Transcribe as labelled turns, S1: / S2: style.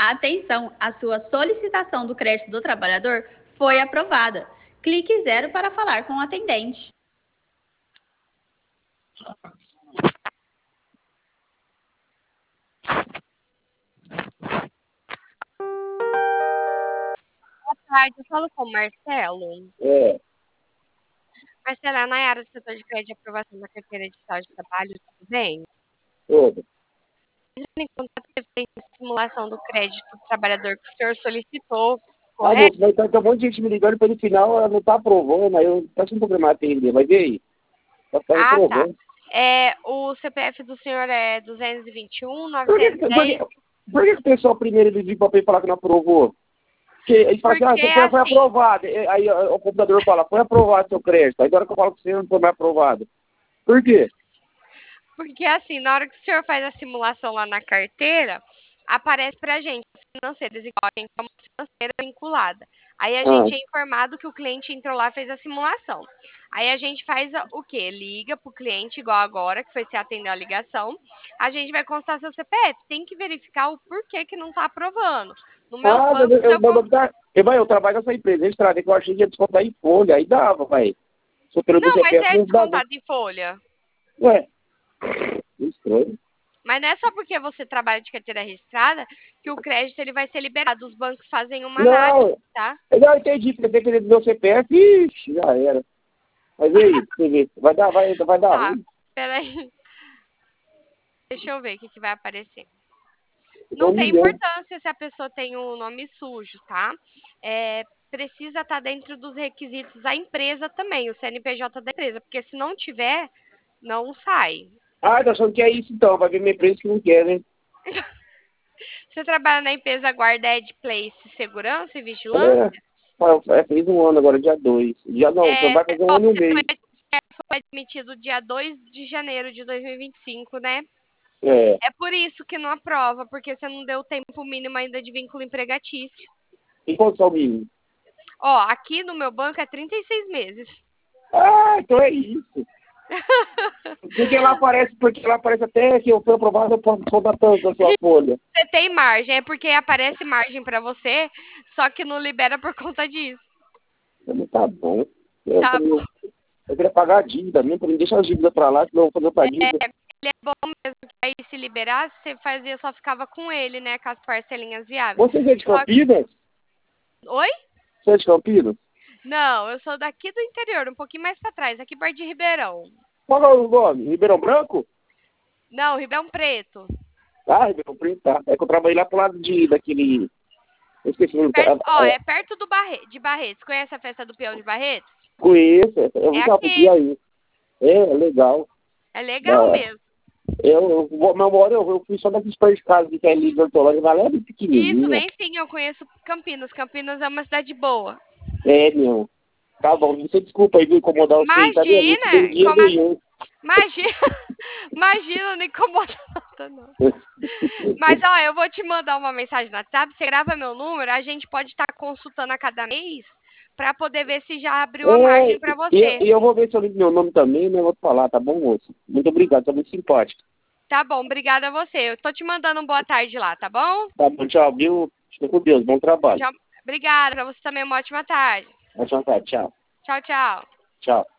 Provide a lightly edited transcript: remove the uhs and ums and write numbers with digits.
S1: Atenção, a sua solicitação do crédito do trabalhador foi aprovada. Clique 0 para falar com o atendente.
S2: Boa tarde, eu falo com o Marcelo. Marcelo, é a Nayara do setor de crédito de aprovação da carteira digital de trabalho, tudo bem?
S3: Tudo.
S2: Entrando em contato referente à simulação do crédito do trabalhador que o senhor solicitou,
S3: Ah,
S2: correto?
S3: moço, mas tá um monte de gente me ligando pelo final, ela não tá aprovando, aí eu tá sem programar atender, mas e aí? Tá
S2: Ah, tá.
S3: aprovando.
S2: O CPF do senhor é 221
S3: Por que, por que,
S2: 910.
S3: por que o pessoal primeiro ele liga pra falar que não aprovou? Porque eles falam assim,
S2: Porque
S3: foi
S2: assim,
S3: aprovado. Aí o computador fala, foi aprovado seu crédito. Aí agora que eu falo que você não foi mais aprovado. Por quê?
S2: na hora que o senhor faz a simulação lá na carteira, aparece pra gente as financeiras, igual a gente é uma financeira vinculada. Aí a
S3: Ah,
S2: gente é informado que o cliente entrou lá e fez a simulação. Aí a gente faz o quê? Liga pro cliente, igual agora, que foi se atender a ligação. A gente vai constar seu CPF. Tem que verificar o porquê que não tá aprovando. No meus
S3: mas
S2: bancos eu
S3: eu trabalho nessa empresa registrada, que eu achei que ia descontar em folha. Aí dava, vai. Só pelo do
S2: Não, mas
S3: CPF
S2: é
S3: não dava.
S2: descontado em folha.
S3: Ué, estranho.
S2: Mas não é só porque você trabalha de carteira registrada que o crédito ele vai ser liberado. Os bancos fazem uma análise,
S3: Não,
S2: tá?
S3: eu não entendi, porque tem que ver meu CPF, ixi, já era. Mas e aí, você vê, vai dar
S2: Tá,
S3: ruim.
S2: peraí. Deixa eu ver o que vai aparecer.
S3: Eu tô
S2: Não tem
S3: ligando.
S2: importância se a pessoa tem o nome sujo, tá? Precisa estar dentro dos requisitos da empresa também, o CNPJ da empresa, porque se não tiver, não sai.
S3: Ah, tá achando que é isso então, vai ver minha empresa que não quer, né?
S2: Você trabalha na empresa Guarded Place Segurança e
S3: É,
S2: Vigilância?
S3: fez um ano agora, dia 2. Dia não, só vai fazer um
S2: Ó,
S3: ano e um
S2: você
S3: mês.
S2: foi admitido dia 2 de janeiro de 2025, né?
S3: É,
S2: É por isso que não aprova, porque você não deu tempo mínimo ainda de vínculo empregatício.
S3: e quanto só o mínimo?
S2: Ó, aqui no meu banco é 36 meses.
S3: Ah, então é isso. Porque lá aparece até que eu fui aprovado, eu posso soltar tanto da sua folha.
S2: Você tem margem, é porque aparece margem pra você, só que não libera por conta disso.
S3: Então, tá bom. Eu,
S2: Tá bom?
S3: eu, eu queria pagar a dívida mesmo, pra não deixar as dívidas pra lá, senão eu vou fazer outra dívida.
S2: Ele é bom mesmo que aí se liberasse, você fazia, só ficava com ele, né? Com as parcelinhas viáveis.
S3: Você é de
S2: Só...
S3: Campinas?
S2: Oi?
S3: Você é de Campinas?
S2: Não, eu sou daqui do interior, um pouquinho mais pra trás, aqui perto de Ribeirão.
S3: Qual é o nome? Ribeirão Branco?
S2: Não, Ribeirão Preto.
S3: Ah, Ribeirão Preto, tá. É que eu trabalhei lá pro lado daquele... Eu esqueci o nome.
S2: É perto de Barretos. Conhece a festa do peão de Barretos?
S3: Conheço, eu
S2: É
S3: vou lá pro
S2: aqui.
S3: Piauí. É, legal.
S2: É legal
S3: Da,
S2: mesmo.
S3: mas uma hora eu fui só daqueles pés de casa que é ali de Hortolândia, mas ela é
S2: Isso,
S3: pequenininha.
S2: vem sim, eu conheço Campinas. Campinas é uma cidade boa.
S3: É, meu. Tá bom, você desculpa aí, vou incomodar você, tá vendo? Não te dei
S2: Imagina,
S3: dia nenhum.
S2: imagina, imagina, não incomoda nada, não. Mas, ó, eu vou te mandar uma mensagem no WhatsApp, você grava meu número, a gente pode estar consultando a cada mês para poder ver se já abriu a
S3: É,
S2: margem para
S3: e
S2: você.
S3: eu vou ver se eu ligo meu nome também, né? Eu vou falar, tá bom, moço? Muito obrigado, você é muito simpático.
S2: Tá bom, obrigada a você. Eu tô te mandando um boa tarde lá, tá bom?
S3: Tá bom, tchau, viu? Fica com Deus, bom trabalho.
S2: Obrigada, pra você também uma ótima tarde.
S3: Tchau, tchau.
S2: Tchau, tchau.
S3: Tchau.